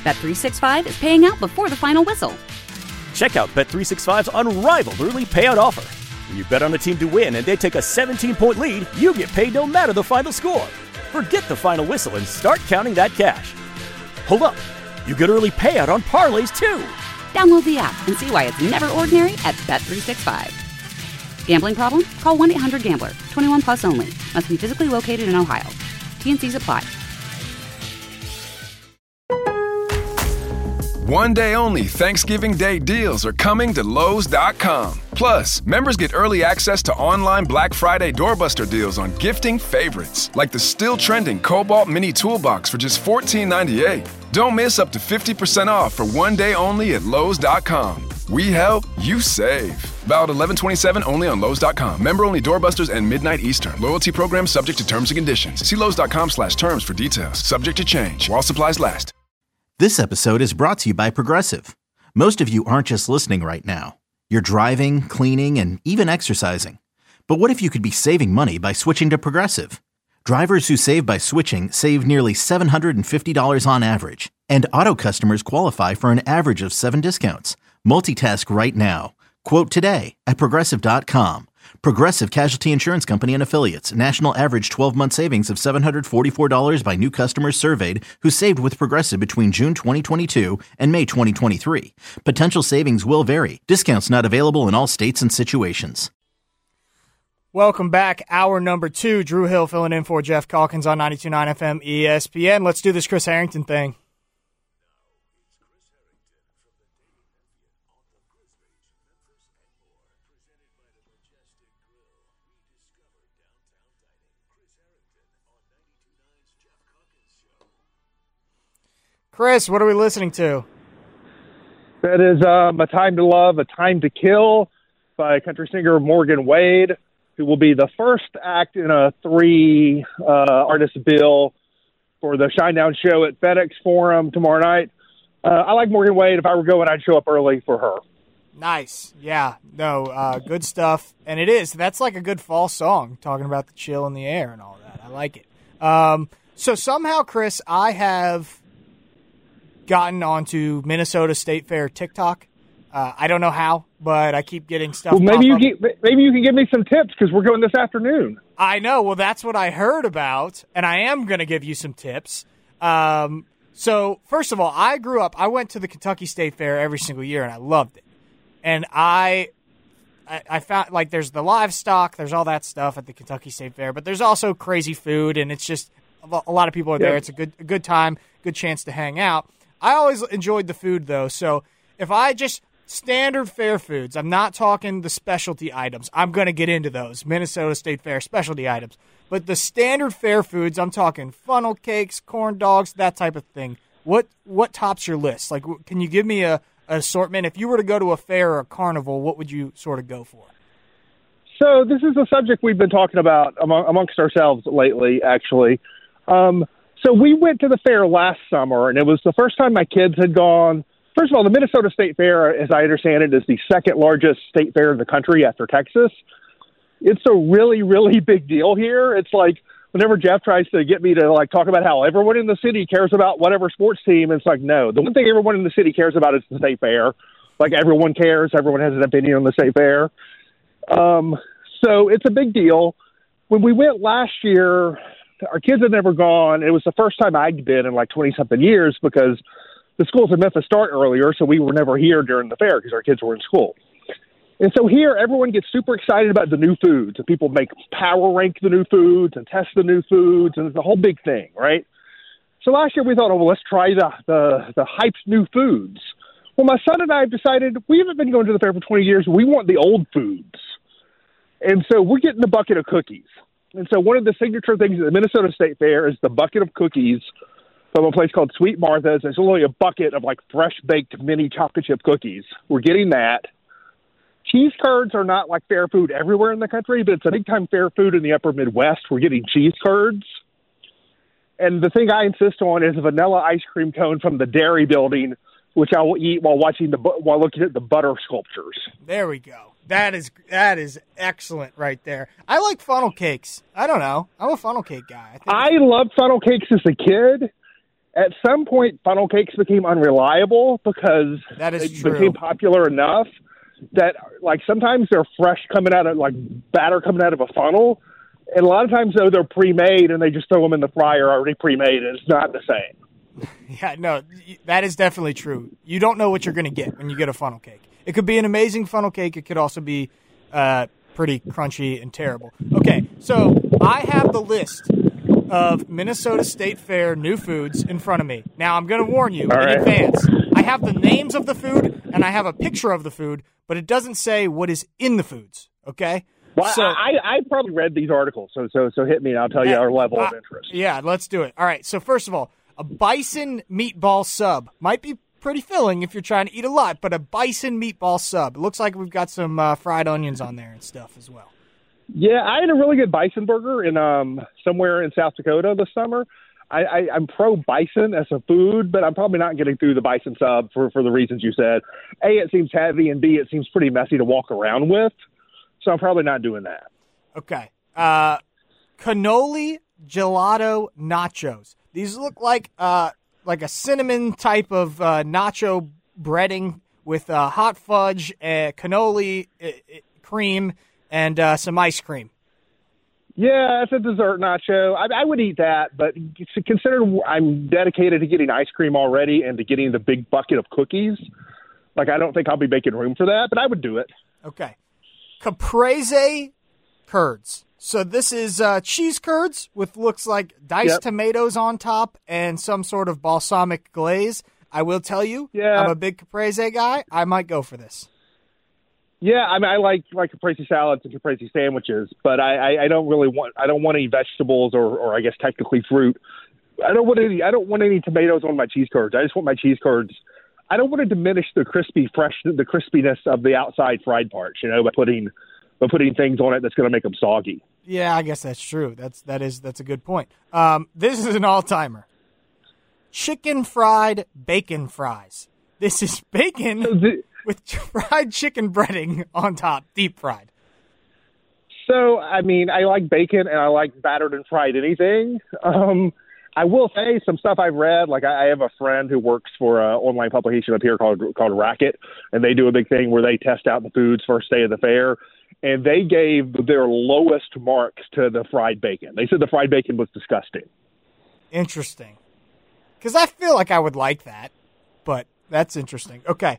Bet365 is paying out before the final whistle. Check out Bet365's unrivaled early payout offer. When you bet on a team to win and they take a 17-point lead, you get paid no matter the final score. Forget the final whistle and start counting that cash. Hold up. You get early payout on parlays, too. Download the app and see why it's never ordinary at Bet365. Gambling problem? Call 1-800-GAMBLER. 21 plus only. Must be physically located in Ohio. T&Cs apply. One day only Thanksgiving Day deals are coming to Lowe's.com. Plus, members get early access to online Black Friday doorbuster deals on gifting favorites, like the still trending Cobalt Mini Toolbox for just $14.98. Don't miss up to 50% off for one day only at Lowe's.com. We help, you save. Valid 11/27 only on Lowe's.com. Member only doorbusters and midnight Eastern. Loyalty program subject to terms and conditions. See Lowe's.com/terms for details. Subject to change while supplies last. This episode is brought to you by Progressive. Most of you aren't just listening right now. You're driving, cleaning, and even exercising. But what if you could be saving money by switching to Progressive? Drivers who save by switching save nearly $750 on average. And auto customers qualify for an average of 7 discounts. Multitask right now. Quote today at Progressive.com. Progressive Casualty Insurance Company and Affiliates. National average 12-month savings of $744 by new customers surveyed who saved with Progressive between June 2022 and May 2023. Potential savings will vary. Discounts not available in all states and situations. Welcome back. Hour number 2. Drew Hill filling in for Jeff Calkins on 92.9 FM ESPN. Let's do this Chris Harrington thing. Chris, what are we listening to? That is A Time to Love, A Time to Kill by country singer Morgan Wade, who will be the first act in a 3-artist bill for the Shinedown show at FedEx Forum tomorrow night. I like Morgan Wade. If I were going, I'd show up early for her. Nice. Yeah. No, good stuff. And it is. That's like a good fall song, talking about the chill in the air and all that. I like it. So somehow, Chris, I have gotten onto Minnesota State Fair TikTok. I don't know how, but I keep getting stuff. Well, maybe you can give me some tips because we're going this afternoon. I know. Well, that's what I heard about, and I am going to give you some tips. So first of all, I went to the Kentucky State Fair every single year, and I loved it. And I found, like, there's the livestock, there's all that stuff at the Kentucky State Fair, but there's also crazy food, and it's just a lot of people are there. It's a good time, good chance to hang out. I always enjoyed the food, though, so if I just standard fair foods, I'm not talking the specialty items. I'm going to get into those, Minnesota State Fair specialty items. But the standard fair foods, I'm talking funnel cakes, corn dogs, that type of thing. What tops your list? Like, can you give me an assortment? If you were to go to a fair or a carnival, what would you sort of go for? So this is a subject we've been talking about amongst ourselves lately, actually. So we went to the fair last summer, and it was the first time my kids had gone. First of all, the Minnesota State Fair, as I understand it, is the second largest state fair in the country after Texas. It's a really, really big deal here. It's like whenever Jeff tries to get me to like talk about how everyone in the city cares about whatever sports team, it's like, no. The one thing everyone in the city cares about is the state fair. Like everyone cares. Everyone has an opinion on the state fair. So it's a big deal. When we went last year, our kids had never gone. It was the first time I'd been in like 20-something years because the schools in Memphis start earlier, so we were never here during the fair because our kids were in school. And so here, everyone gets super excited about the new foods, and people make power rank the new foods and test the new foods, and it's a whole big thing, right? So last year we thought, oh, well, let's try the hyped new foods. Well, my son and I have decided we haven't been going to the fair for 20 years. We want the old foods. And so we're getting the bucket of cookies. And so one of the signature things at the Minnesota State Fair is the bucket of cookies from a place called Sweet Martha's. There's only a bucket of like fresh-baked mini chocolate chip cookies. We're getting that. Cheese curds are not like fair food everywhere in the country, but it's a big-time fair food in the upper Midwest. We're getting cheese curds. And the thing I insist on is a vanilla ice cream cone from the Dairy Building, which I will eat while looking at the butter sculptures. There we go. That is excellent right there. I like funnel cakes. I don't know. I'm a funnel cake guy. I loved funnel cakes as a kid, at some point, funnel cakes became unreliable because that is they became popular enough that, like, sometimes they're fresh coming out of, like, batter coming out of a funnel. And a lot of times, though, they're pre-made and they just throw them in the fryer already pre-made, and it's not the same. Yeah, no, that is definitely true. You don't know what you're going to get when you get a funnel cake. It could be an amazing funnel cake. It could also be pretty crunchy and terrible. Okay, so I have the list of Minnesota State Fair new foods in front of me. Now, I'm going to warn you in advance. I have the names of the food, and I have a picture of the food, but it doesn't say what is in the foods, okay? Well, so, I probably read these articles, so hit me and I'll tell you our level of interest. Yeah, let's do it. All right, so first of all, a bison meatball sub might be pretty filling if you're trying to eat a lot, but a bison meatball sub. It looks like we've got some fried onions on there and stuff as well. Yeah, I had a really good bison burger in somewhere in South Dakota this summer. I'm pro bison as a food, but I'm probably not getting through the bison sub for the reasons you said. A, it seems heavy, and B, it seems pretty messy to walk around with. So I'm probably not doing that. Okay. Cannoli gelato nachos. These look like a cinnamon type of nacho breading with hot fudge, cannoli cream, and some ice cream. Yeah, it's a dessert nacho. I would eat that, but consider I'm dedicated to getting ice cream already and to getting the big bucket of cookies. Like, I don't think I'll be making room for that, but I would do it. Okay. Caprese curds. So this is cheese curds with looks like diced tomatoes on top and some sort of balsamic glaze. I will tell you, I'm a big caprese guy. I might go for this. Yeah, I mean, I like caprese salads and caprese sandwiches, but I don't want any vegetables or I guess technically fruit. I don't want any tomatoes on my cheese curds. I just want my cheese curds. I don't want to diminish the crispiness of the outside fried parts, by putting things on it that's going to make them soggy. Yeah, I guess that's true. That's a good point. This is an all-timer. Chicken fried bacon fries. This is bacon with fried chicken breading on top, deep fried. So, I mean, I like bacon and I like battered and fried anything. I will say some stuff I've read, like I have a friend who works for an online publication up here called Racket, and they do a big thing where they test out the foods first day of the fair, and they gave their lowest marks to the fried bacon. They said the fried bacon was disgusting. Interesting. Because I feel like I would like that, but that's interesting. Okay.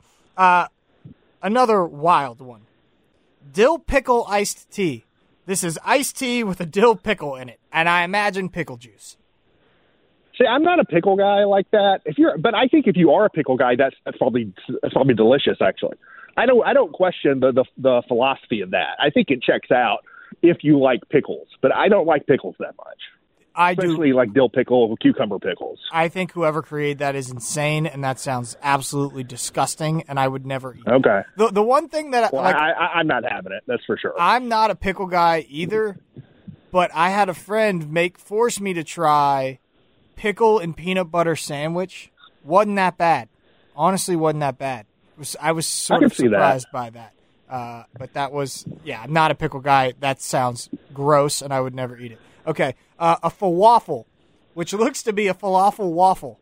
Another wild one. Dill pickle iced tea. This is iced tea with a dill pickle in it, and I imagine pickle juice. See, I'm not a pickle guy like that. But I think if you are a pickle guy, that's probably delicious. Actually, I don't question the philosophy of that. I think it checks out if you like pickles, but I don't like pickles that much. Especially like dill pickle or cucumber pickles. I think whoever created that is insane, and that sounds absolutely disgusting, and I would never eat it. Okay. The one thing that I'm not having it. That's for sure. I'm not a pickle guy either, but I had a friend force me to try pickle and peanut butter sandwich. Wasn't that bad. Honestly, wasn't that bad. I was sort of surprised by that. But that was, I'm not a pickle guy. That sounds gross, and I would never eat it. Okay, a falafel, which looks to be a falafel waffle.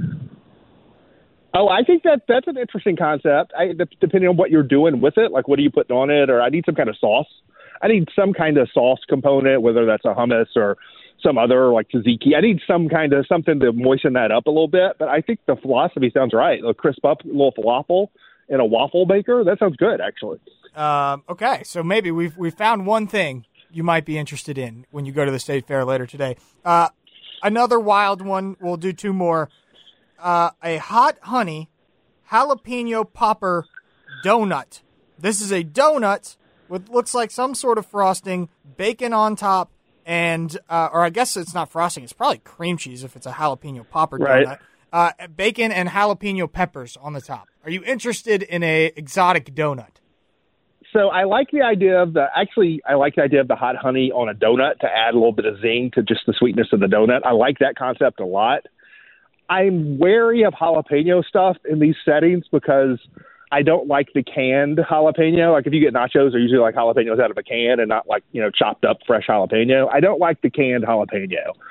Oh, I think that's an interesting concept. Depending on what you're doing with it, like what are you putting on it, or I need some kind of sauce. I need some kind of sauce component, whether that's a hummus or some other like tzatziki. I need some kind of something to moisten that up a little bit. But I think the philosophy sounds right. A crisp up little falafel in a waffle maker. That sounds good, actually. Okay, so maybe we found one thing you might be interested in when you go to the state fair later today. Another wild one. We'll do two more. A hot honey jalapeno popper donut. This is a donut with looks like some sort of frosting, bacon on top, and or I guess it's not frosting. It's probably cream cheese if it's a jalapeno popper donut. Bacon and jalapeno peppers on the top. Are you interested in a exotic donut? So I like the idea of the hot honey on a donut to add a little bit of zing to just the sweetness of the donut. I like that concept a lot. I'm wary of jalapeno stuff in these settings because I don't like the canned jalapeno. Like if you get nachos, they're usually like jalapenos out of a can and not like, chopped up fresh jalapeno. I don't like the canned jalapeno.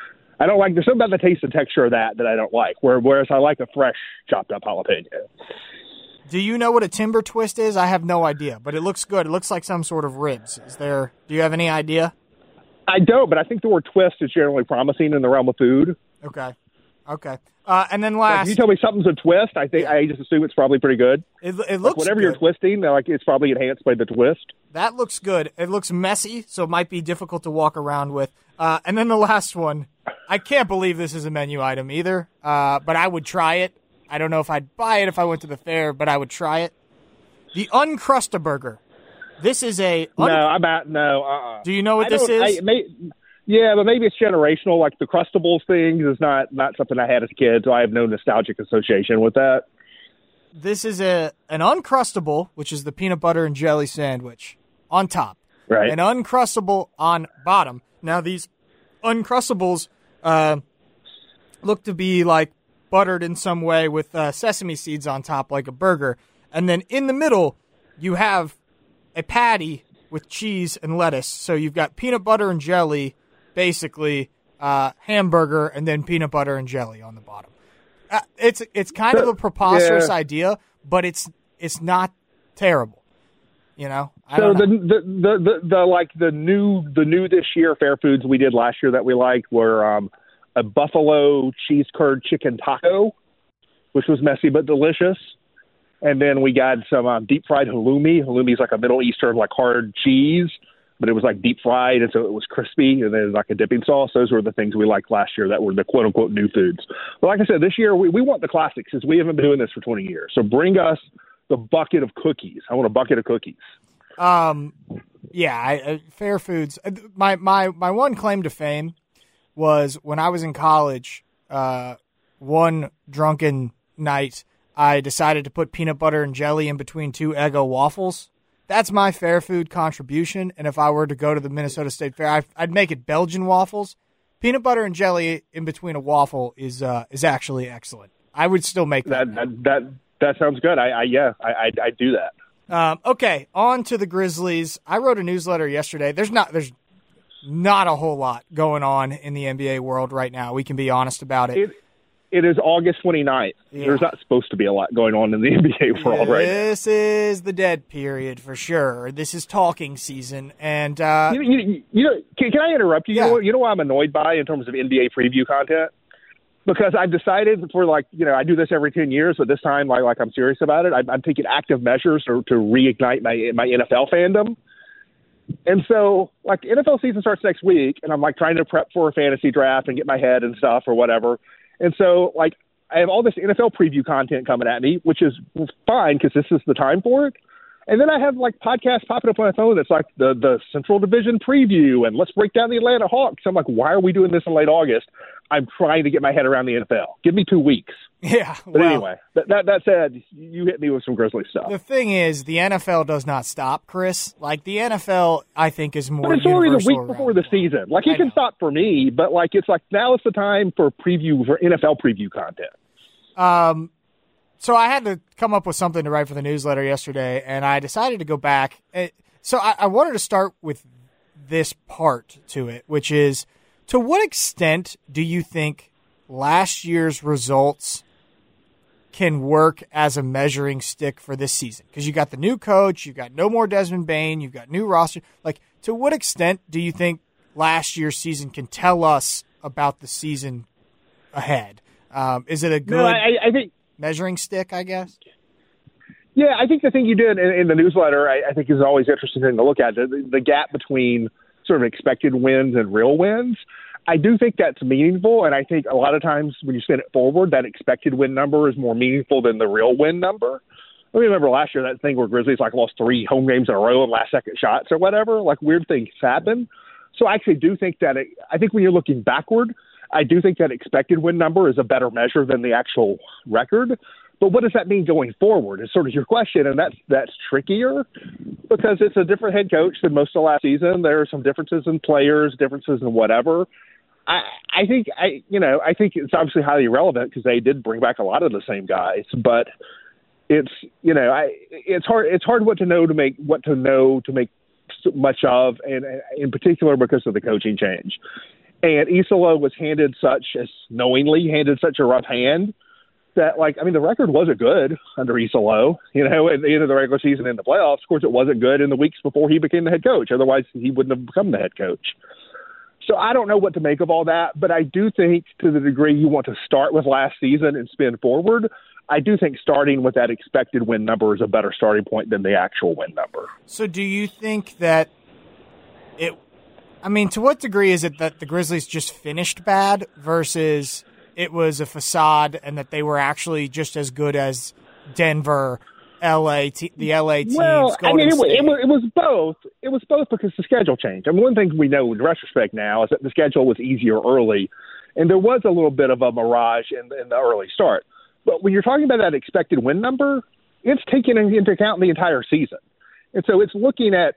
I don't like. There's something about the taste and texture of that I don't like. Whereas I like a fresh chopped up jalapeno. Do you know what a timber twist is? I have no idea, but it looks good. It looks like some sort of ribs. Do you have any idea? I don't, but I think the word twist is generally promising in the realm of food. Okay. And then last, if you tell me something's a twist, I just assume it's probably pretty good. It like looks whatever good. You're twisting, like it's probably enhanced by the twist. That looks good. It looks messy, so it might be difficult to walk around with. And then the last one, I can't believe this is a menu item either, but I would try it. I don't know if I'd buy it if I went to the fair, but I would try it. The Uncrustaburger. This is a... No. Do you know what this is? Yeah, but maybe it's generational. Like the Crustables thing is not something I had as a kid, so I have no nostalgic association with that. This is an Uncrustable, which is the peanut butter and jelly sandwich, on top. Right. An Uncrustable on bottom. Now, these Uncrustables look to be like buttered in some way with sesame seeds on top like a burger. And then in the middle, you have a patty with cheese and lettuce. So you've got peanut butter and jelly, basically hamburger, and then peanut butter and jelly on the bottom. It's kind of a preposterous idea, but it's not terrible. You know. The new this year fair foods we did last year that we liked were a buffalo cheese curd chicken taco, which was messy but delicious. And then we got some deep fried halloumi. Halloumi is like a Middle Eastern like hard cheese, but it was like deep fried, and so it was crispy, and then like a dipping sauce. Those were the things we liked last year that were the quote unquote new foods. But like I said, this year we want the classics since we haven't been doing this for 20 years. So bring us the bucket of cookies. I want a bucket of cookies. Fair foods. My one claim to fame was when I was in college. One drunken night, I decided to put peanut butter and jelly in between two Eggo waffles. That's my fair food contribution. And if I were to go to the Minnesota State Fair, I'd make it Belgian waffles. Peanut butter and jelly in between a waffle is actually excellent. I would still make that. That sounds good. I do that. Okay, on to the Grizzlies. I wrote a newsletter yesterday. There's not a whole lot going on in the NBA world right now. We can be honest about it. It is August 29th. Yeah. There's not supposed to be a lot going on in the NBA world right now. This is the dead period for sure. This is talking season. And can I interrupt you? Yeah. You know what I'm annoyed by in terms of NBA preview content? Because I've decided I do this every 10 years, but this time, like I'm serious about it. I'm taking active measures to reignite my NFL fandom. And so, like, NFL season starts next week, and I'm, like, trying to prep for a fantasy draft and get my head and stuff or whatever. And so, like, I have all this NFL preview content coming at me, which is fine because this is the time for it. And then I have, like, podcasts popping up on my phone that's like the Central Division preview and let's break down the Atlanta Hawks. I'm like, why are we doing this in late August? I'm trying to get my head around the NFL. Give me 2 weeks. Yeah. But anyway, that said, you hit me with some Grizzly stuff. The thing is, the NFL does not stop, Chris. Like, the NFL, I think, is more universal. But it's only the week before the season. Like, it can stop for me, but, like, it's like now it's the time for NFL preview content. So I had to come up with something to write for the newsletter yesterday, and I decided to go back. So I wanted to start with this part to it, which is, to what extent do you think last year's results can work as a measuring stick for this season? Because you got the new coach, you've got no more Desmond Bain, you've got new roster. Like, to what extent do you think last year's season can tell us about the season ahead? Is it a good I think measuring stick, I guess? Yeah, I think the thing you did in the newsletter, I think is always interesting thing to look at, the gap between sort of expected wins and real wins. I do think that's meaningful, and I think a lot of times when you spin it forward, that expected win number is more meaningful than the real win number. I remember last year that thing where Grizzlies lost 3 home games in a row and last-second shots or whatever. Like, weird things happen. So I actually do think that I think when you're looking backward, I do think that expected win number is a better measure than the actual record. But what does that mean going forward is sort of your question, and that's trickier because it's a different head coach than most of last season. There are some differences in players, differences in whatever. I think it's obviously highly relevant because they did bring back a lot of the same guys, but it's hard what to know to make much of, and in particular because of the coaching change. And Isola was knowingly handed such a rough hand that, the record wasn't good under Isola, at the end of the regular season in the playoffs. Of course, it wasn't good in the weeks before he became the head coach. Otherwise, he wouldn't have become the head coach. So I don't know what to make of all that, but I do think to the degree you want to start with last season and spin forward, I do think starting with that expected win number is a better starting point than the actual win number. So do you think that to what degree is it that the Grizzlies just finished bad versus it was a facade and that they were actually just as good as Denver, the LA teams? Well, it was both. It was both because the schedule changed. One thing we know in retrospect now is that the schedule was easier early, and there was a little bit of a mirage in the early start. But when you're talking about that expected win number, it's taking into account the entire season. And so it's looking at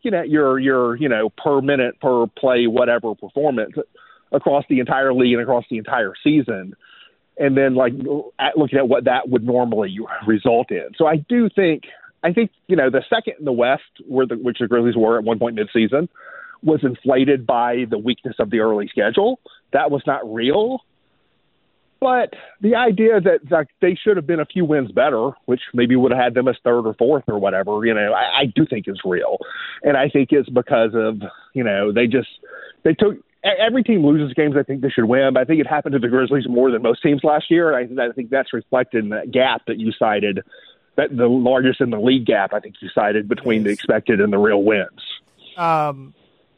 your per minute, per play, whatever performance across the entire league and across the entire season, and then looking at what that would normally result in. So I think the second in the West, which the Grizzlies were at one point mid-season, was inflated by the weakness of the early schedule. That was not real. But the idea that they should have been a few wins better, which maybe would have had them as third or fourth or whatever, I do think is real. And I think it's because of, they took – every team loses games I think they should win, but I think it happened to the Grizzlies more than most teams last year, and I think that's reflected in that gap that you cited, that the largest in the league gap I think you cited between the expected and the real wins. I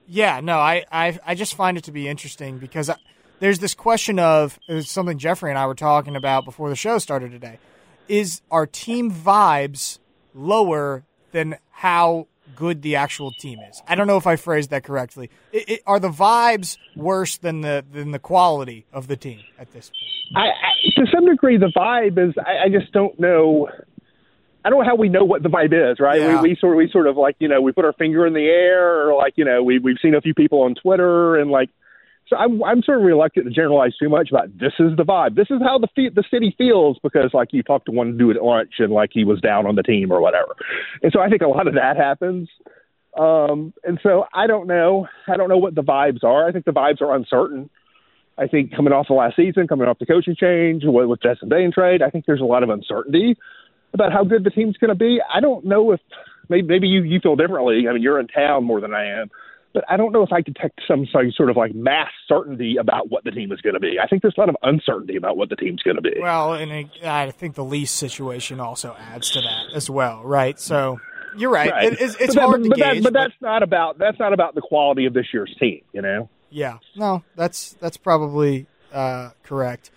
just find it to be interesting because there's this question of something Jeffrey and I were talking about before the show started today. Are team vibes lower than how good the actual team is? I don't know if I phrased that correctly. Are the vibes worse than the quality of the team at this point? To some degree, the vibe is. I just don't know. I don't know how we know what the vibe is, right? Yeah. We sort of we put our finger in the air, or we've seen a few people on Twitter and So I'm sort of reluctant to generalize too much about this is the vibe. This is how the city feels because you talked to one dude at lunch and he was down on the team or whatever. And so I think a lot of that happens. And so I don't know. I don't know what the vibes are. I think the vibes are uncertain. I think coming off the last season, coming off the coaching change with Desmond Bane trade, I think there's a lot of uncertainty about how good the team's going to be. I don't know if maybe you feel differently. You're in town more than I am. But I don't know if I detect some sort of mass certainty about what the team is going to be. I think there's a lot of uncertainty about what the team's going to be. Well, and I think the lease situation also adds to that as well, right? So you're right. It's hard to gauge. But that's not about the quality of this year's team, Yeah. No, that's probably correct.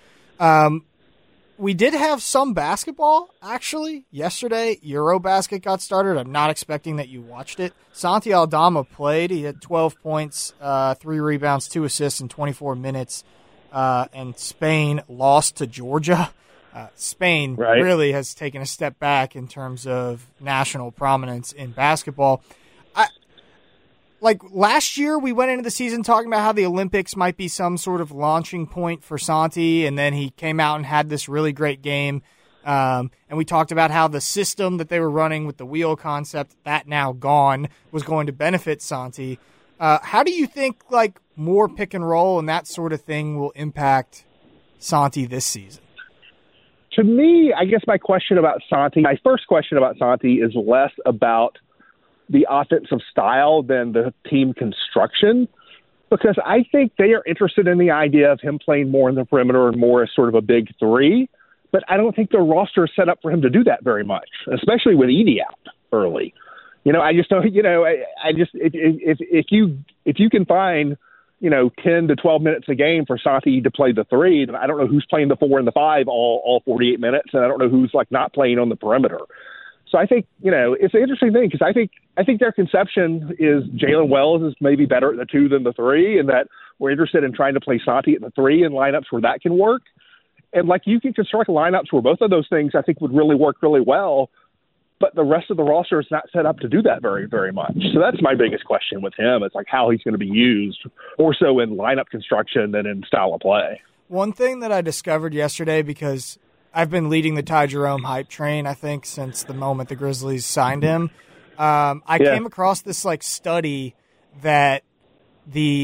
We did have some basketball, actually. Yesterday, Eurobasket got started. I'm not expecting that you watched it. Santi Aldama played. He had 12 points, 3 rebounds, 2 assists in 24 minutes. And Spain lost to Georgia. Spain really has taken a step back in terms of national prominence in basketball. Last year, we went into the season talking about how the Olympics might be some sort of launching point for Santi, and then he came out and had this really great game. And we talked about how the system that they were running with the wheel concept, that now gone, was going to benefit Santi. How do you think more pick and roll and that sort of thing will impact Santi this season? To me, I guess my first question about Santi is less about the offensive style than the team construction, because I think they are interested in the idea of him playing more in the perimeter and more as sort of a big three, but I don't think the roster is set up for him to do that very much, especially with Edey out early. I just don't, if you can find, 10 to 12 minutes a game for Santi to play the three, then I don't know who's playing the 4 and the 5 all 48 minutes, and I don't know who's not playing on the perimeter. So I think, it's an interesting thing because I think their conception is Jalen Wells is maybe better at the 2 than the 3, and that we're interested in trying to play Santi at the 3 in lineups where that can work. And you can construct lineups where both of those things I think would really work really well, but the rest of the roster is not set up to do that very, very much. So that's my biggest question with him. It's how he's going to be used, more so in lineup construction than in style of play. One thing that I discovered yesterday, because I've been leading the Ty Jerome hype train, I think, since the moment the Grizzlies signed him. I came across this study that the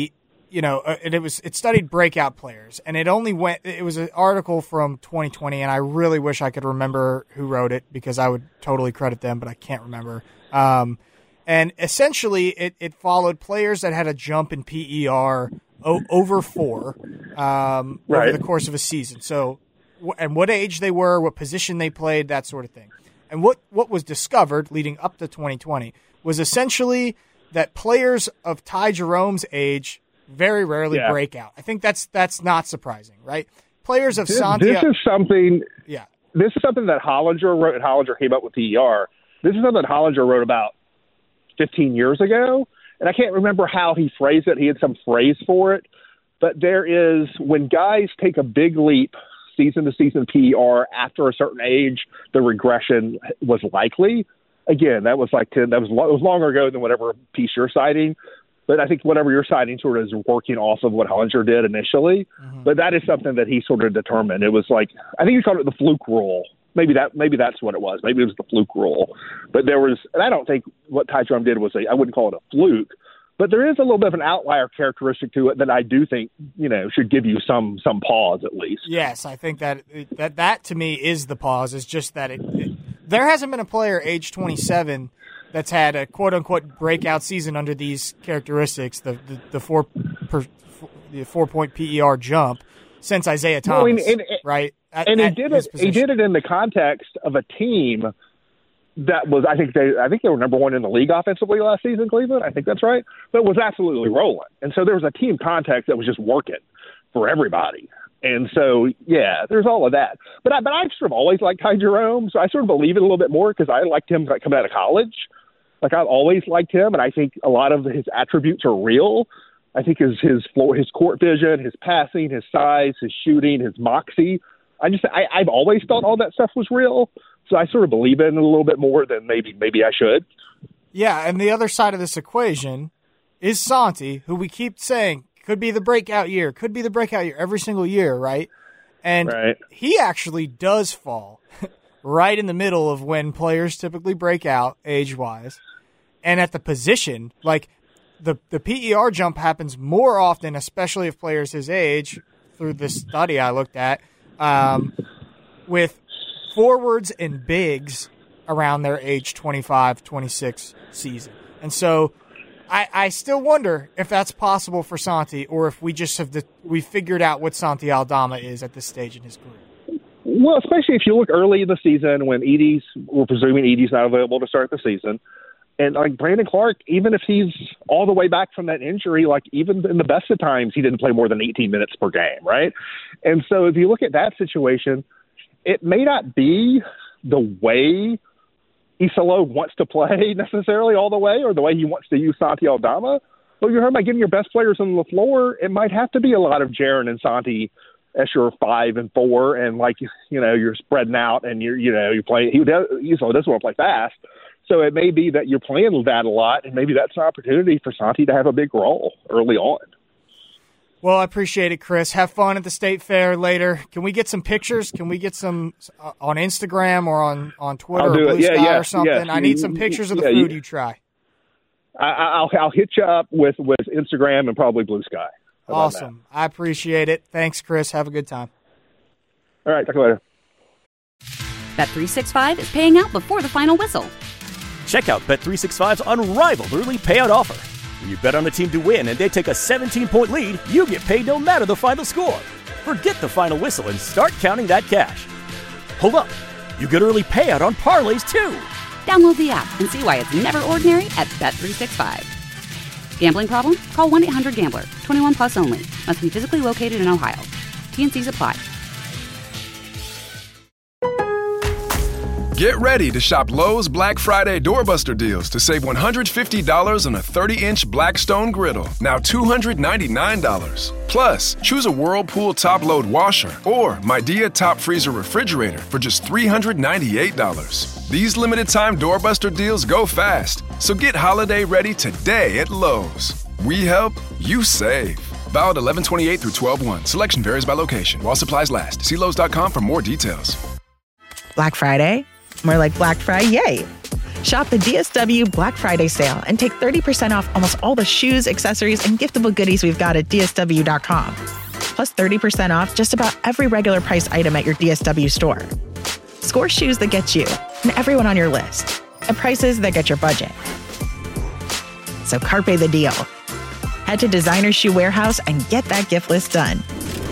and it studied breakout players, and it was an article from 2020, and I really wish I could remember who wrote it because I would totally credit them, but I can't remember. And essentially it followed players that had a jump in PER over 4 over the course of a season. So, and what age they were, what position they played, that sort of thing. And what was discovered leading up to 2020 was essentially that players of Ty Jerome's age very rarely break out. I think that's not surprising, right? Players of Santiago. This is something that Hollinger wrote, and Hollinger came up with PER. This is something that Hollinger wrote about 15 years ago, and I can't remember how he phrased it. He had some phrase for it, but there is, when guys take a big leap season to season PER after a certain age, the regression was likely. Again, that was it was longer ago than whatever piece you're citing. But I think whatever you're citing sort of is working off of what Hollinger did initially. Mm-hmm. But that is something that he sort of determined. It was like, I think he called it the fluke rule. Maybe that's what it was. Maybe it was the fluke rule. But there was, and I don't think what Ty Jerome did was I wouldn't call it a fluke. But there is a little bit of an outlier characteristic to it that I do think, should give you some pause at least. Yes, I think that to me is the pause. It's just that there hasn't been a player age 27 that's had a quote-unquote breakout season under these characteristics, the 4-point PER jump, since Isaiah Thomas, right? He did it in the context of a team that was, I think they were number 1 in the league offensively last season, Cleveland. I think that's right. But it was absolutely rolling. And so there was a team context that was just working for everybody. And so, yeah, there's all of that. But I've sort of always liked Ty Jerome, so I sort of believe it a little bit more because I liked him coming out of college. Like, I've always liked him, and I think a lot of his attributes are real. I think his court vision, his passing, his size, his shooting, his moxie. I've always thought all that stuff was real, so I sort of believe in it a little bit more than maybe I should. Yeah, and the other side of this equation is Santi, who we keep saying could be the breakout year every single year, right? And he actually does fall right in the middle of when players typically break out age-wise. And at the position, like the PER jump happens more often, especially if players his age, through this study I looked at, with forwards and bigs around their age 25, 26 season. And so I still wonder if that's possible for Santi, or if we just we figured out what Santi Aldama is at this stage in his career. Well, especially if you look early in the season when we're presuming Edey's not available to start the season. And like Brandon Clark, even if he's all the way back from that injury, like even in the best of times, he didn't play more than 18 minutes per game, right? And so if you look at that situation, it may not be the way Isalo wants to play necessarily all the way, or the way he wants to use Santi Aldama. But you're talking about getting your best players on the floor, it might have to be a lot of Jaren and Santi as your 5 and 4, and like you're spreading out and you're playing. Isalo doesn't want to play fast. So it may be that you're playing that a lot, and maybe that's an opportunity for Santi to have a big role early on. Well, I appreciate it, Chris. Have fun at the State Fair later. Can we get some pictures? Can we get some on Instagram or on Twitter or Blue Sky or something? Yeah. I need some pictures of the food you try. I'll hit you up with Instagram and probably Blue Sky. Awesome. I appreciate it. Thanks, Chris. Have a good time. All right. Talk to you later. Bet365 is paying out before the final whistle. Check out Bet365's unrivaled early payout offer. When you bet on a team to win and they take a 17-point lead, you get paid no matter the final score. Forget the final whistle and start counting that cash. Hold up. You get early payout on parlays, too. Download the app and see why it's never ordinary at Bet365. Gambling problem? Call 1-800-GAMBLER. 21 plus only. Must be physically located in Ohio. T&Cs apply. Get ready to shop Lowe's Black Friday doorbuster deals to save $150 on a 30-inch Blackstone griddle, now $299. Plus, choose a Whirlpool top-load washer or Midea top freezer refrigerator for just $398. These limited-time doorbuster deals go fast, so get holiday ready today at Lowe's. We help, you save. Valid 11/28 through 12/1. Selection varies by location. While supplies last. See Lowe's.com for more details. Black Friday? More like Black Friday. Shop the DSW Black Friday sale and take 30% off almost all the shoes, accessories, and giftable goodies we've got at DSW.com. Plus 30% off just about every regular price item at your DSW store. Score shoes that get you and everyone on your list at prices that get your budget. So carpe the deal. Head to Designer Shoe Warehouse and get that gift list done.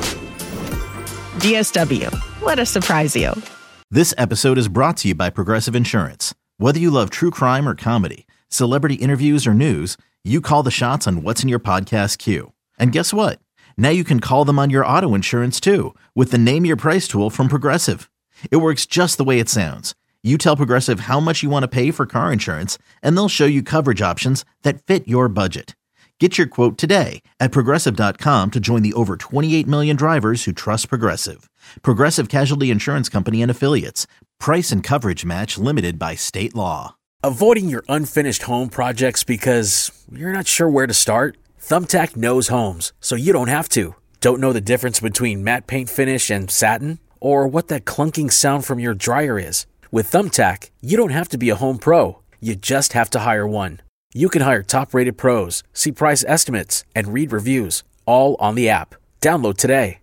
DSW. Let us surprise you. This episode is brought to you by Progressive Insurance. Whether you love true crime or comedy, celebrity interviews or news, you call the shots on what's in your podcast queue. And guess what? Now you can call them on your auto insurance too with the Name Your Price tool from Progressive. It works just the way it sounds. You tell Progressive how much you want to pay for car insurance, and they'll show you coverage options that fit your budget. Get your quote today at Progressive.com to join the over 28 million drivers who trust Progressive. Progressive Casualty Insurance Company and Affiliates. Price and coverage match limited by state law. Avoiding your unfinished home projects because you're not sure where to start? Thumbtack knows homes, so you don't have to. Don't know the difference between matte paint finish and satin? Or what that clunking sound from your dryer is? With Thumbtack, you don't have to be a home pro. You just have to hire one. You can hire top-rated pros, see price estimates, and read reviews, all on the app. Download today.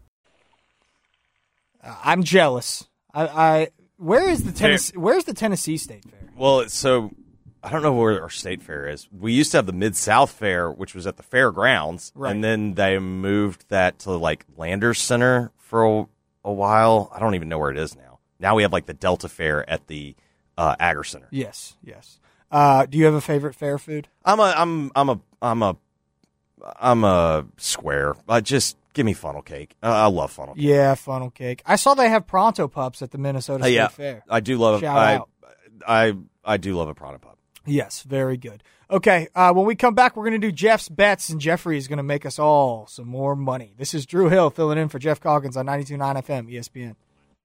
I'm jealous. Where's the Tennessee State Fair? Well, so I don't know where our state fair is. We used to have the Mid-South Fair, which was at the fairgrounds, right. And then they moved that to like Landers Center for a while. I don't even know where it is now. Now we have like the Delta Fair at the Agger Center. Yes. Do you have a favorite fair food? I'm a square. Just give me funnel cake. I love funnel cake. Yeah, funnel cake. I saw they have Pronto Pups at the Minnesota State Fair. I do love. Shout out. I do love a Pronto Pup. Yes, very good. Okay, when we come back, we're going to do Jeff's bets, and Jeffrey is going to make us all some more money. This is Drew Hill filling in for Jeff Calkins on 92.9 FM ESPN.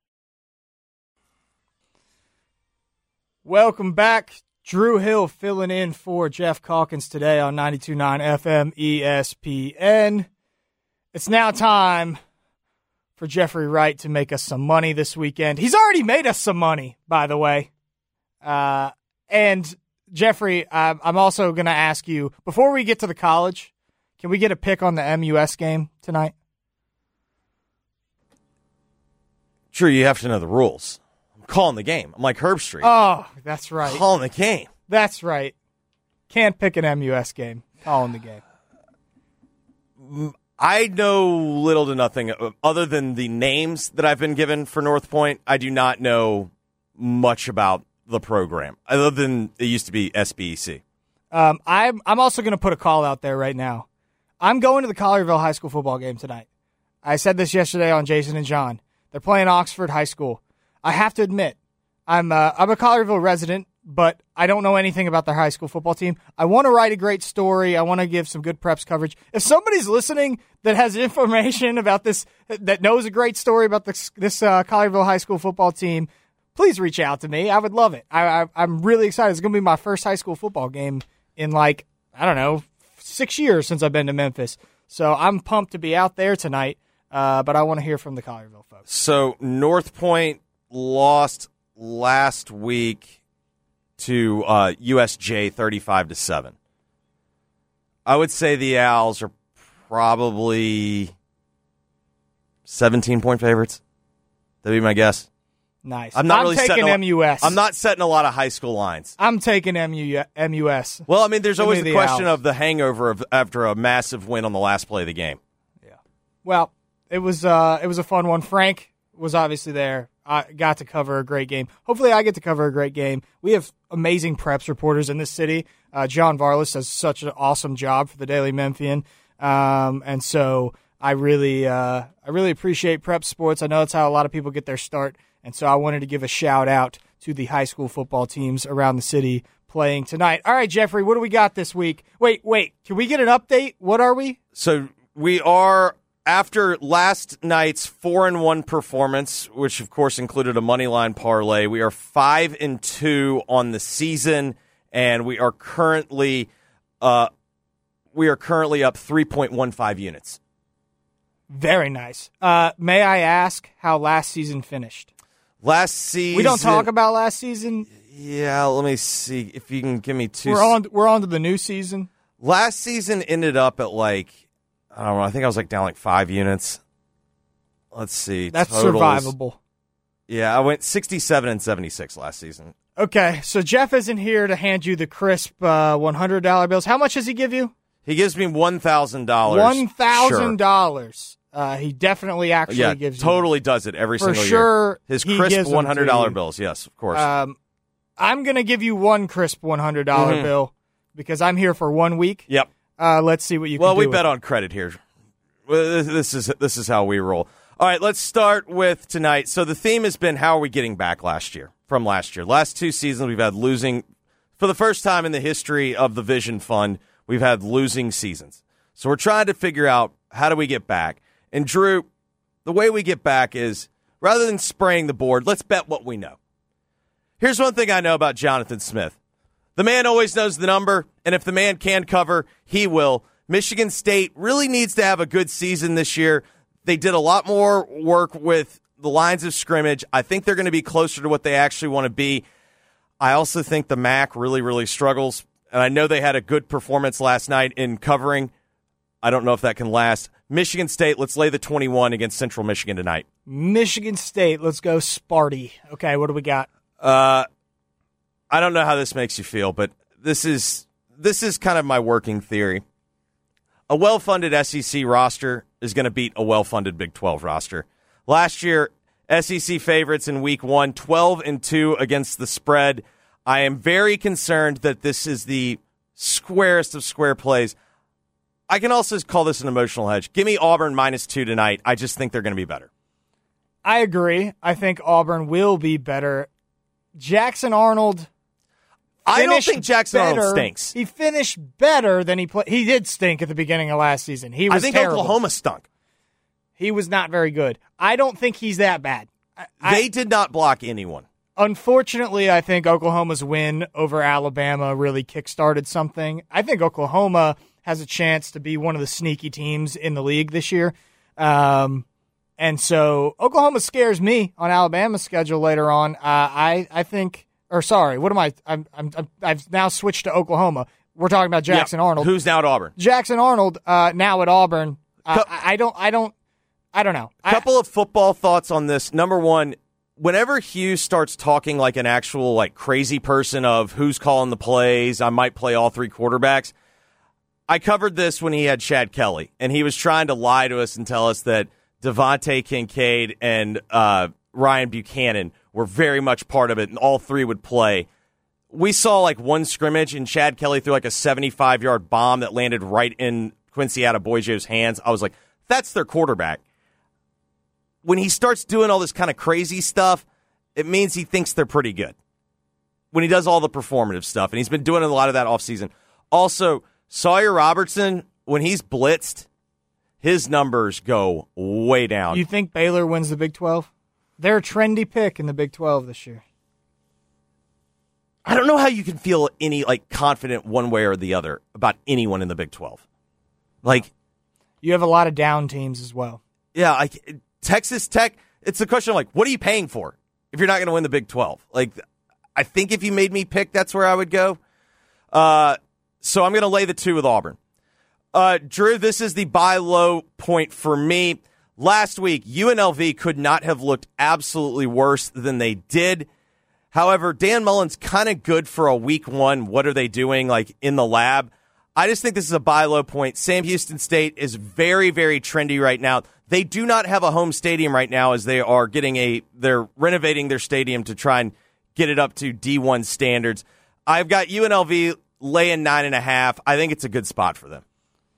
Welcome back. Drew Hill filling in for Jeff Calkins today on 92.9 FM ESPN. It's now time for Jeffrey Wright to make us some money this weekend. He's already made us some money, by the way. And Jeffrey, I'm also going to ask you, before we get to the college, can we get a pick on the MUS game tonight? Sure, you have to know the rules. I'm calling the game. I'm like Herbstreit. Oh, that's right. Calling the game. That's right. Can't pick an MUS game. Calling the game. I know little to nothing other than the names that I've been given for North Point. I do not know much about the program other than it used to be SBEC. I'm also going to put a call out there right now. I'm going to the Collierville High School football game tonight. I said this yesterday on Jason and John. They're playing Oxford High School. I have to admit, I'm a Collierville resident, but I don't know anything about their high school football team. I want to write a great story. I want to give some good preps coverage. If somebody's listening that has information about this, that knows a great story about this Collierville High School football team, please reach out to me. I would love it. I'm really excited. It's going to be my first high school football game in 6 years since I've been to Memphis. So I'm pumped to be out there tonight, but I want to hear from the Collierville folks. So North Point lost last week to USJ 35-7. I would say the Owls are probably 17-point favorites. That'd be my guess. Nice. I'm not really taking MUS. I'm not setting a lot of high school lines. I'm taking MUS. Well, I mean, there's always the question Owls. of the hangover after a massive win on the last play of the game. Yeah. Well, it was a fun one. Frank was obviously there. I got to cover a great game. Hopefully I get to cover a great game. We have amazing preps reporters in this city. John Varlas does such an awesome job for the Daily Memphian. And so I really appreciate Prep Sports. I know that's how a lot of people get their start. And so I wanted to give a shout out to the high school football teams around the city playing tonight. All right, Jeffrey, what do we got this week? Wait. Can we get an update? What are we? So we are, after last night's 4-1 performance, which of course included a money line parlay, we are 5-2 on the season, and we are currently up 3.15 units. Very nice. May I ask how last season finished? Last season, we don't talk about last season. Yeah, let me see if you can give me two. We're on to the new season. Last season ended up at like, I don't know, I think I was like down like 5 units. Let's see. That's totals. survivable. Yeah, I went 67 and 76 last season. Okay, so Jeff isn't here to hand you the crisp $100 bills. How much does he give you? He gives me $1,000. $1,000. He definitely actually gives you. Totally does it every single year. His crisp $100 bills, yes, of course. I'm going to give you one crisp $100 bill because I'm here for 1 week. Yep. Let's see what you can do. Well, we bet on credit here. This is how we roll. All right, let's start with tonight. So the theme has been how are we getting back from last year. Last 2 seasons we've had losing. For the first time in the history of the Vision Fund, we've had losing seasons. So we're trying to figure out how do we get back. And Drew, the way we get back is rather than spraying the board, let's bet what we know. Here's one thing I know about Jonathan Smith. The man always knows the number, and if the man can cover, he will. Michigan State really needs to have a good season this year. They did a lot more work with the lines of scrimmage. I think they're going to be closer to what they actually want to be. I also think the MAC really, really struggles, and I know they had a good performance last night in covering. I don't know if that can last. Michigan State, let's lay the 21 against Central Michigan tonight. Michigan State, let's go Sparty. Okay, what do we got? I don't know how this makes you feel, but this is kind of my working theory. A well-funded SEC roster is going to beat a well-funded Big 12 roster. Last year, SEC favorites in Week 1, 12-2 against the spread. I am very concerned that this is the squarest of square plays. I can also call this an emotional hedge. Give me Auburn -2 tonight. I just think they're going to be better. I agree. I think Auburn will be better. Jackson Arnold. I don't think Jackson Arnold stinks. He finished better than he played. He did stink at the beginning of last season. He was I think terrible. Oklahoma stunk. He was not very good. I don't think he's that bad. They did not block anyone. Unfortunately, I think Oklahoma's win over Alabama really kickstarted something. I think Oklahoma has a chance to be one of the sneaky teams in the league this year. And so Oklahoma scares me on Alabama's schedule later on. I think, or sorry, what am I? I've now switched to Oklahoma. We're talking about Jackson Arnold. Who's now at Auburn? Jackson Arnold, now at Auburn. I don't know. Couple of football thoughts on this. Number one, whenever Hughes starts talking like an actual like crazy person of who's calling the plays, I might play all 3 quarterbacks. I covered this when he had Chad Kelly, and he was trying to lie to us and tell us that Devontae Kincaid and Ryan Buchanan were very much part of it, and all 3 would play. We saw like one scrimmage, and Chad Kelly threw like a 75-yard bomb that landed right in Quincy Adeboyejo's hands. I was like, that's their quarterback. When he starts doing all this kind of crazy stuff, it means he thinks they're pretty good. When he does all the performative stuff, and he's been doing a lot of that offseason. Also, Sawyer Robertson, when he's blitzed, his numbers go way down. You think Baylor wins the Big 12? They're a trendy pick in the Big 12 this year. I don't know how you can feel any like confident one way or the other about anyone in the Big 12. Like, you have a lot of down teams as well. Yeah, like Texas Tech, it's a question of like, what are you paying for if you're not going to win the Big 12? Like, I think if you made me pick, that's where I would go. So I'm going to lay the 2 with Auburn. Drew, this is the buy low point for me. Last week, UNLV could not have looked absolutely worse than they did. However, Dan Mullen's kind of good for a week 1. What are they doing like in the lab? I just think this is a buy low point. Sam Houston State is very, very trendy right now. They do not have a home stadium right now as they are they're renovating their stadium to try and get it up to D1 standards. I've got UNLV laying 9.5. I think it's a good spot for them.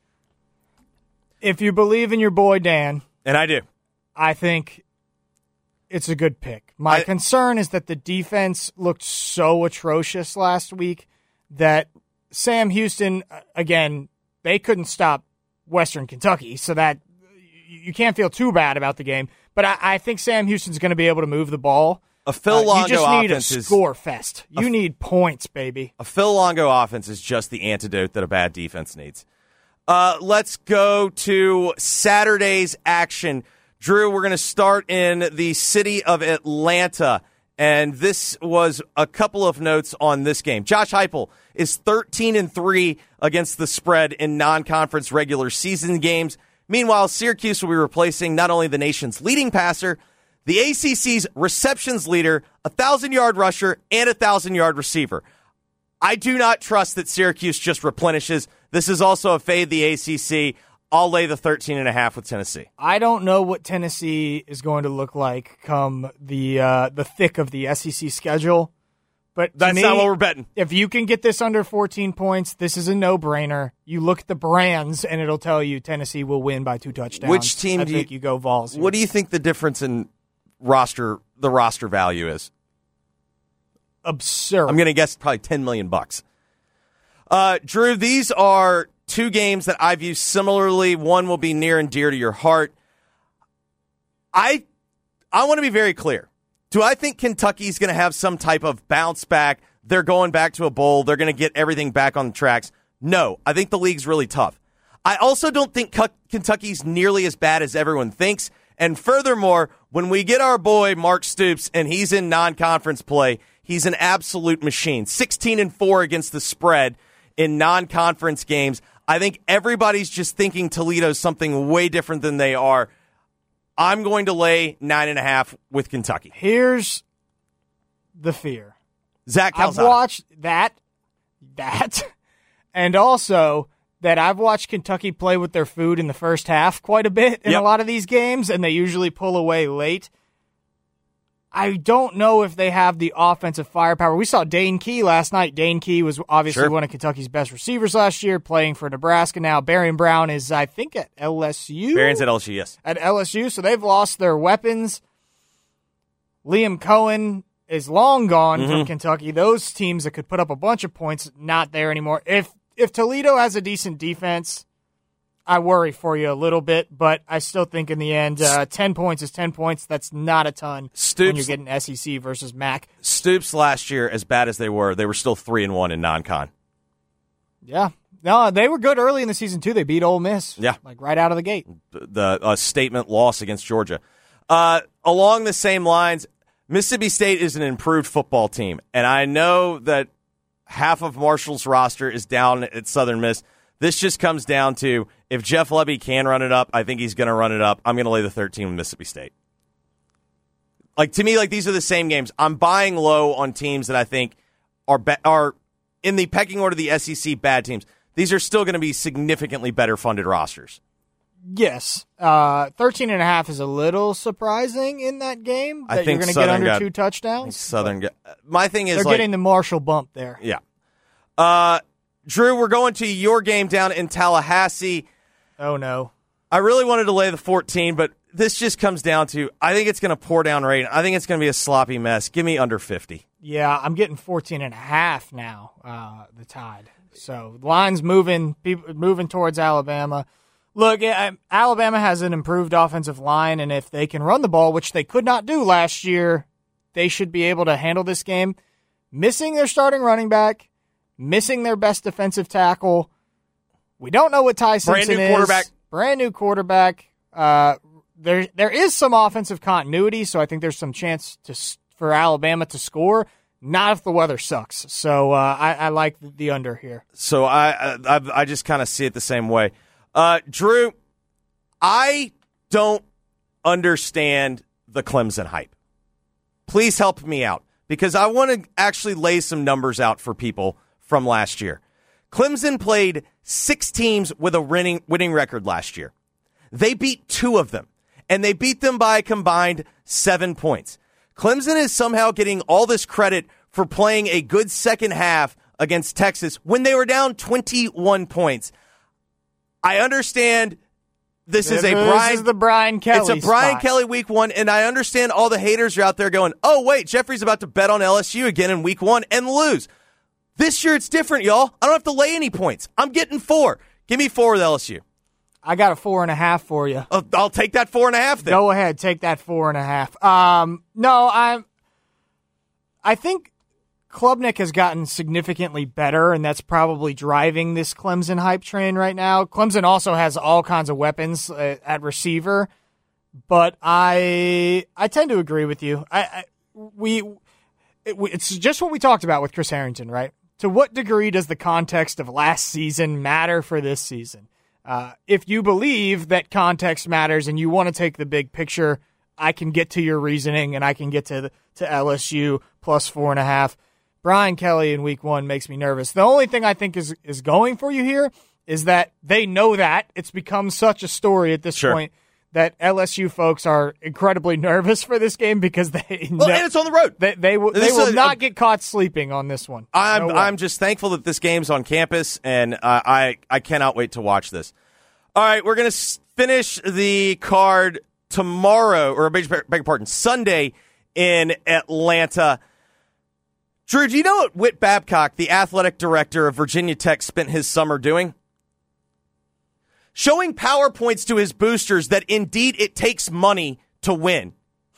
If you believe in your boy Dan, and I do, I think it's a good pick. My concern is that the defense looked so atrocious last week that Sam Houston, again, they couldn't stop Western Kentucky, so that you can't feel too bad about the game. But I think Sam Houston's going to be able to move the ball. A Phil Longo you just need offense a score fest. You need points, baby. A Phil Longo offense is just the antidote that a bad defense needs. Let's go to Saturday's action. Drew, we're going to start in the city of Atlanta, And this was a couple of notes on this game. Josh Heupel is 13-3 against the spread in non-conference regular season games. Meanwhile, Syracuse will be replacing not only the nation's leading passer, the ACC's receptions leader, 1,000-yard rusher, and 1,000-yard receiver. I do not trust that Syracuse just replenishes. This is also a fade the ACC. I'll lay the 13.5 with Tennessee. I don't know what Tennessee is going to look like come the thick of the SEC schedule. But that's not what we're betting. If you can get this under 14 points, this is a no-brainer. You look at the brands, and it'll tell you Tennessee will win by 2 touchdowns. Which team I think you go Vols here. What do you think the difference in the roster value is? Absurd. I'm going to guess probably $10 million. Drew, these are two games that I view similarly. One will be near and dear to your heart. I want to be very clear. Do I think Kentucky's going to have some type of bounce back? They're going back to a bowl. They're going to get everything back on the tracks. No, I think the league's really tough. I also don't think Kentucky's nearly as bad as everyone thinks. And furthermore, when we get our boy Mark Stoops and he's in non-conference play, he's an absolute machine. 16-4 against the spread in non-conference games. I think everybody's just thinking Toledo's something way different than they are. I'm going to lay 9.5 with Kentucky. Here's the fear. Zach Calzada. I've watched that, and also that I've watched Kentucky play with their food in the first half quite a bit in a lot of these games, and they usually pull away late. I don't know if they have the offensive firepower. We saw Dane Key last night. Dane Key was obviously one of Kentucky's best receivers last year, playing for Nebraska now. Berrien Brown is, I think, at LSU. Berrien's at LSU, yes. At LSU, so they've lost their weapons. Liam Cohen is long gone from Kentucky. Those teams that could put up a bunch of points, not there anymore. If Toledo has a decent defense, I worry for you a little bit, but I still think in the end, 10 points is 10 points. That's not a ton when you're getting SEC versus MAC. Stoops last year, as bad as they were still 3-1 in non-con. Yeah. No, they were good early in the season, too. They beat Ole Miss. Yeah. Like right out of the gate. The statement loss against Georgia. Along the same lines, Mississippi State is an improved football team, and I know that half of Marshall's roster is down at Southern Miss. This just comes down to if Jeff Lebby can run it up, I think he's going to run it up. I'm going to lay the 13 with Mississippi State. To me, these are the same games. I'm buying low on teams that I think are in the pecking order of the SEC bad teams. These are still going to be significantly better funded rosters. Yes. 13.5 is a little surprising in that game. That you're going to get under 2 touchdowns. My thing is they're getting the Marshall bump there. Yeah. Drew, we're going to your game down in Tallahassee. Oh, no. I really wanted to lay the 14, but this just comes down to, I think it's going to pour down rain. I think it's going to be a sloppy mess. Give me under 50. Yeah, I'm getting 14.5 now, the Tide. So line's moving towards Alabama. Look, Alabama has an improved offensive line, and if they can run the ball, which they could not do last year, they should be able to handle this game. Missing their starting running back, missing their best defensive tackle. We don't know what Ty Simpson is. Brand new quarterback. There is some offensive continuity, so I think there's some chance for Alabama to score. Not if the weather sucks. So I like the under here. So I just kind of see it the same way. Drew, I don't understand the Clemson hype. Please help me out, because I want to actually lay some numbers out for people from last year. Clemson played 6 teams with a winning record last year. They beat 2 of them, and they beat them by a combined 7 points. Clemson is somehow getting all this credit for playing a good second half against Texas when they were down 21 points. I understand this is the Brian Kelly. It's a Brian spot. Kelly week 1, and I understand all the haters are out there going, oh, wait, Jeffrey's about to bet on LSU again in week 1 and lose. This year it's different, y'all. I don't have to lay any points. I'm getting 4. Give me 4 with LSU. I got a 4.5 for you. I'll take that 4.5 then. Go ahead, take that 4.5. No, I think Klubnik has gotten significantly better, and that's probably driving this Clemson hype train right now. Clemson also has all kinds of weapons at receiver, but I tend to agree with you. it's just what we talked about with Chris Harrington, right? To what degree does the context of last season matter for this season? If you believe that context matters and you want to take the big picture, I can get to your reasoning and I can get to LSU plus 4.5. Brian Kelly in week 1 makes me nervous. The only thing I think is going for you here is that they know that. It's become such a story at this point that LSU folks are incredibly nervous for this game because they know, and it's on the road. They will not get caught sleeping on this one. I'm just thankful that this game's on campus, and I cannot wait to watch this. All right, we're going to finish the card tomorrow, or beg your pardon, Sunday in Atlanta. Drew, do you know what Whit Babcock, the athletic director of Virginia Tech, spent his summer doing? Showing PowerPoints to his boosters that indeed it takes money to win.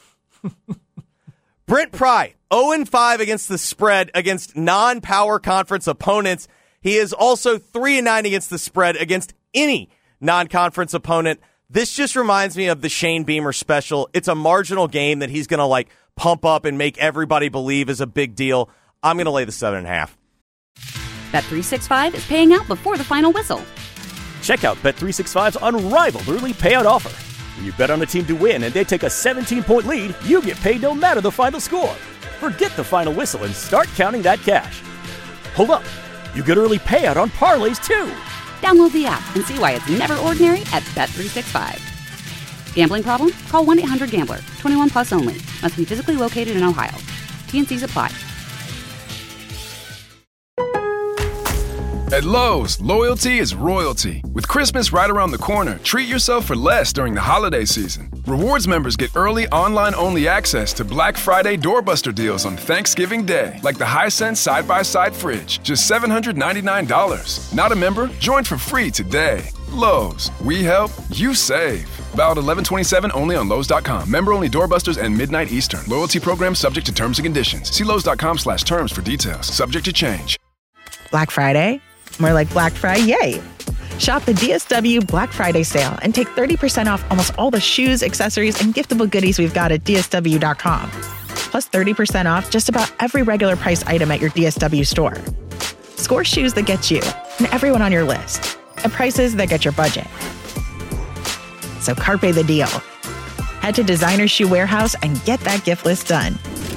Brent Pry, 0-5 against the spread against non-power conference opponents. He is also 3-9 against the spread against any non-conference opponent. This just reminds me of the Shane Beamer special. It's a marginal game that he's going to pump up and make everybody believe is a big deal. I'm going to lay the 7.5. Bet365 is paying out before the final whistle. Check out Bet365's unrivaled early payout offer. When you bet on a team to win and they take a 17-point lead, you get paid no matter the final score. Forget the final whistle and start counting that cash. Hold up. You get early payout on parlays, too. Download the app and see why it's never ordinary at Bet365. Gambling problem? Call 1-800-GAMBLER. 21 plus only. Must be physically located in Ohio. T&Cs apply. At Lowe's, loyalty is royalty. With Christmas right around the corner, treat yourself for less during the holiday season. Rewards members get early online-only access to Black Friday doorbuster deals on Thanksgiving Day, like the Hisense side-by-side fridge, just $799. Not a member? Join for free today. Lowe's, we help, you save. Valid 11/27 only on Lowe's.com. Member-only doorbusters and midnight Eastern. Loyalty program subject to terms and conditions. See Lowe's.com/terms for details. Subject to change. Black Friday? More like Black Friday, yay! Shop the DSW Black Friday sale and take 30% off almost all the shoes, accessories, and giftable goodies we've got at DSW.com. Plus 30% off just about every regular price item at your DSW store. Score shoes that get you and everyone on your list at prices that get your budget. So carpe the deal. Head to Designer Shoe Warehouse and get that gift list done.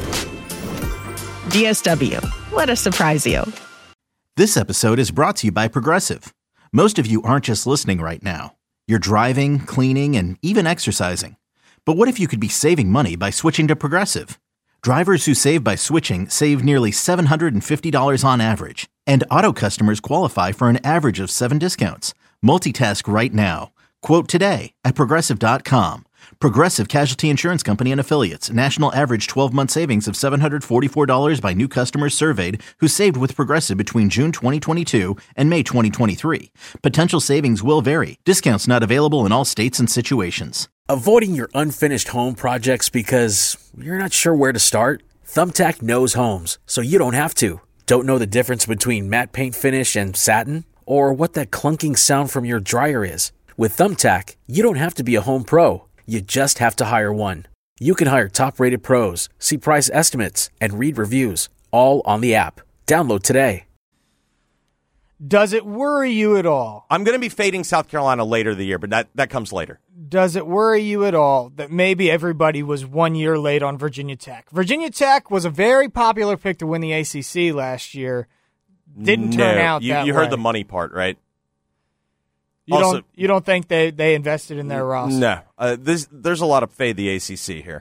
DSW, let us surprise you. This episode is brought to you by Progressive. Most of you aren't just listening right now. You're driving, cleaning, and even exercising. But what if you could be saving money by switching to Progressive? Drivers who save by switching save nearly $750 on average. And auto customers qualify for an average of 7 discounts. Multitask right now. Quote today at Progressive.com. Progressive Casualty Insurance Company and Affiliates. National average 12-month savings of $744 by new customers surveyed who saved with Progressive between June 2022 and May 2023. Potential savings will vary. Discounts not available in all states and situations. Avoiding your unfinished home projects because you're not sure where to start? Thumbtack knows homes, so you don't have to. Don't know the difference between matte paint finish and satin? Or what that clunking sound from your dryer is? With Thumbtack, you don't have to be a home pro. You just have to hire one. You can hire top-rated pros, see price estimates, and read reviews, all on the app. Download today. Does it worry you at all? I'm going to be fading South Carolina later in the year, but that comes later. Does it worry you at all that maybe everybody was 1 year late on Virginia Tech? Virginia Tech was a very popular pick to win the ACC last year. Didn't turn out that way. You heard the money part, right? You don't think they invested in their roster? No. There's a lot of fade the ACC here.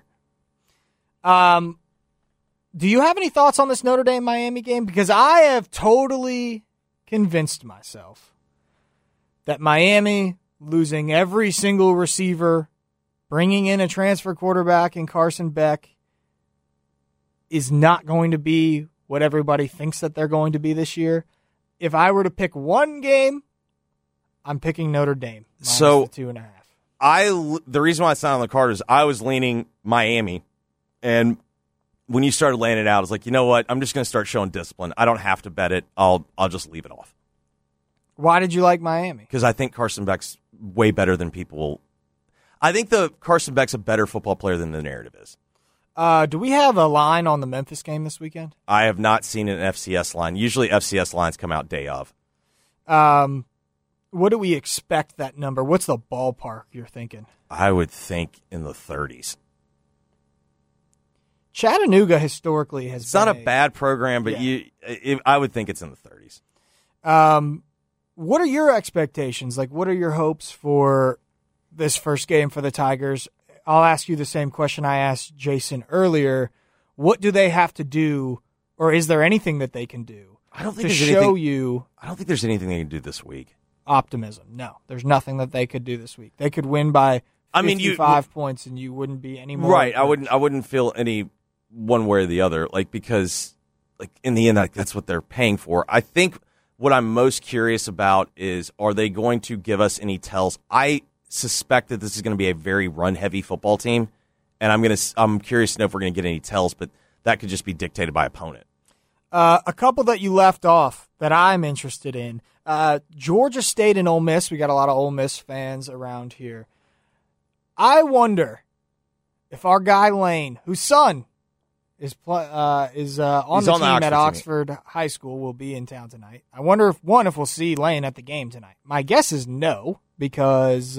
Do you have any thoughts on this Notre Dame-Miami game? Because I have totally convinced myself that Miami losing every single receiver, bringing in a transfer quarterback in Carson Beck is not going to be what everybody thinks that they're going to be this year. If I were to pick one game, I'm picking Notre Dame. So the 2.5. The reason why it's not on the card is I was leaning Miami, and when you started laying it out, I was like, you know what? I'm just going to start showing discipline. I don't have to bet it. I'll just leave it off. Why did you like Miami? Because I think Carson Beck's way better than people. I think Carson Beck's a better football player than the narrative is. Do we have a line on the Memphis game this weekend? I have not seen an FCS line. Usually FCS lines come out day of. What do we expect that number? What's the ballpark you're thinking? I would think in the 30s. Chattanooga historically has been not a bad program, but I would think it's in the 30s. What are your expectations? Like, what are your hopes for this first game for the Tigers? I'll ask you the same question I asked Jason earlier. What do they have to do, or is there anything that they can do I don't think there's anything they can do this week. Optimism. No, there's nothing that they could do this week. They could win by 55 points, and you wouldn't be any more. Right. I wouldn't feel any one way or the other, because in the end, that's what they're paying for. I think what I'm most curious about is, are they going to give us any tells? I suspect that this is going to be a very run-heavy football team, and I'm curious to know if we're going to get any tells, but that could just be dictated by opponent. A couple that you left off that I'm interested in. Georgia State and Ole Miss. We got a lot of Ole Miss fans around here. I wonder if our guy Lane, whose son is on the team at Oxford High School, will be in town tonight. I wonder if we'll see Lane at the game tonight. My guess is no, because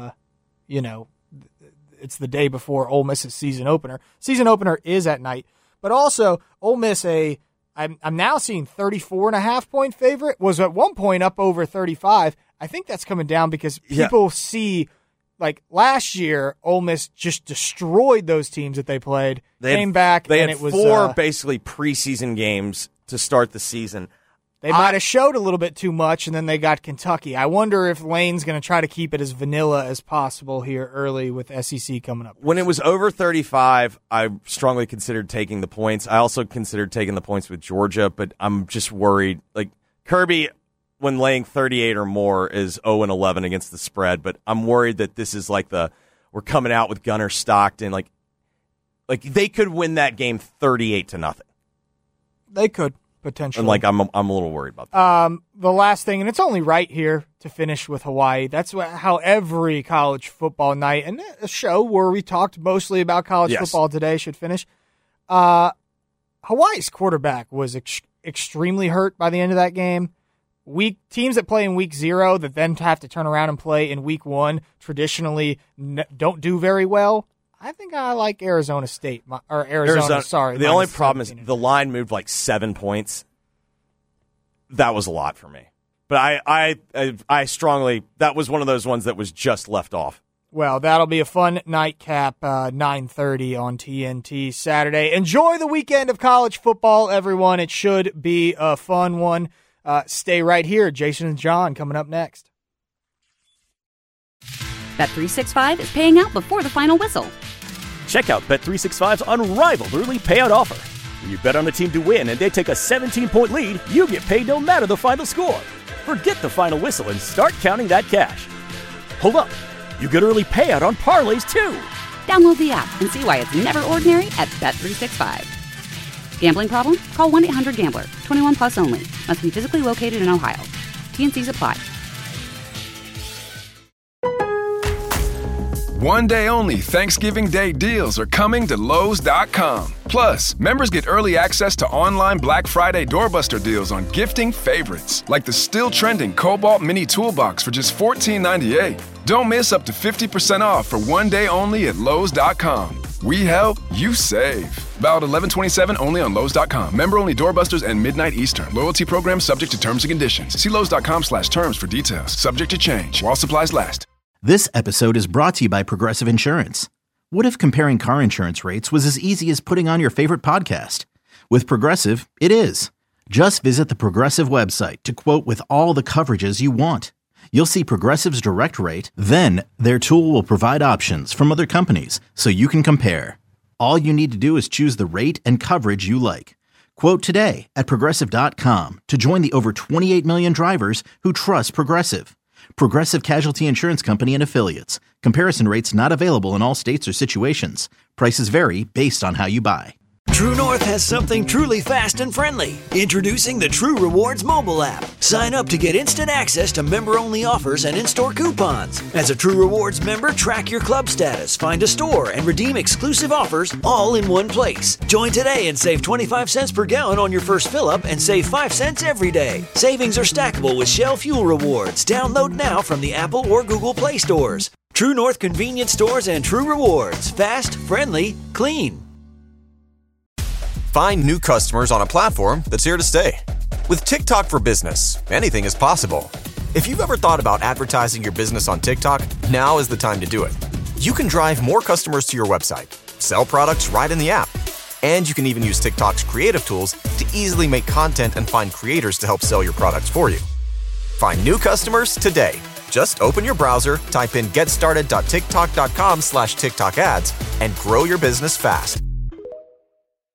it's the day before Ole Miss's season opener. Season opener is at night, but also Ole Miss I'm now seeing 34.5-point favorite. Was at one point up over 35. I think that's coming down because people see, last year, Ole Miss just destroyed those teams that they played. Came back, and it was four basically preseason games to start the season. They might have showed a little bit too much, and then they got Kentucky. I wonder if Lane's going to try to keep it as vanilla as possible here early with SEC coming up. When it was over 35, I strongly considered taking the points. I also considered taking the points with Georgia, but I'm just worried. Kirby, when laying 38 or more, is 0-11 against the spread, but I'm worried that this is we're coming out with Gunner Stockton. They could win that game 38-0. They could. Potentially. And I'm a little worried about that. The last thing, and it's only right here to finish with Hawaii. That's how every college football night and a show where we talked mostly about college football today should finish. Hawaii's quarterback was extremely hurt by the end of that game. Teams that play in week 0 that then have to turn around and play in week 1 traditionally don't do very well. I think I like Arizona State. Sorry. The only problem is the line moved 7 points. That was a lot for me. But I strongly, that was one of those ones that was just left off. Well, that'll be a fun nightcap, 9:30 on TNT Saturday. Enjoy the weekend of college football, everyone. It should be a fun one. Stay right here. Jason and John coming up next. Bet365 is paying out before the final whistle. Check out Bet365's unrivaled early payout offer. When you bet on a team to win and they take a 17-point lead, you get paid no matter the final score. Forget the final whistle and start counting that cash. Hold up. You get early payout on parlays, too. Download the app and see why it's never ordinary at Bet365. Gambling problem? Call 1-800-GAMBLER. 21 plus only. Must be physically located in Ohio. T&Cs apply. One day only Thanksgiving Day deals are coming to Lowe's.com. Plus, members get early access to online Black Friday doorbuster deals on gifting favorites, like the still trending Cobalt Mini Toolbox for just $14.98. Don't miss up to 50% off for one day only at Lowe's.com. We help, you save. Valid 11/27 only on Lowe's.com. Member only doorbusters and midnight Eastern. Loyalty program subject to terms and conditions. See Lowe's.com/terms for details. Subject to change while supplies last. This episode is brought to you by Progressive Insurance. What if comparing car insurance rates was as easy as putting on your favorite podcast? With Progressive, it is. Just visit the Progressive website to quote with all the coverages you want. You'll see Progressive's direct rate, then their tool will provide options from other companies so you can compare. All you need to do is choose the rate and coverage you like. Quote today at Progressive.com to join the over 28 million drivers who trust Progressive. Progressive Casualty Insurance Company and Affiliates. Comparison rates not available in all states or situations. Prices vary based on how you buy. True North has something truly fast and friendly. Introducing the True Rewards mobile app. Sign up to get instant access to member-only offers and in-store coupons. As a True Rewards member, track your club status, find a store, and redeem exclusive offers all in one place. Join today and save 25 cents per gallon on your first fill-up and save 5 cents every day. Savings are stackable with Shell Fuel Rewards. Download now from the Apple or Google Play stores. True North convenience stores and True Rewards. Fast, friendly, clean. Find new customers on a platform that's here to stay. With TikTok for Business, anything is possible. If you've ever thought about advertising your business on TikTok, now is the time to do it. You can drive more customers to your website, sell products right in the app, and you can even use TikTok's creative tools to easily make content and find creators to help sell your products for you. Find new customers today. Just open your browser, type in getstarted.tiktok.com/TikTok ads, and grow your business fast.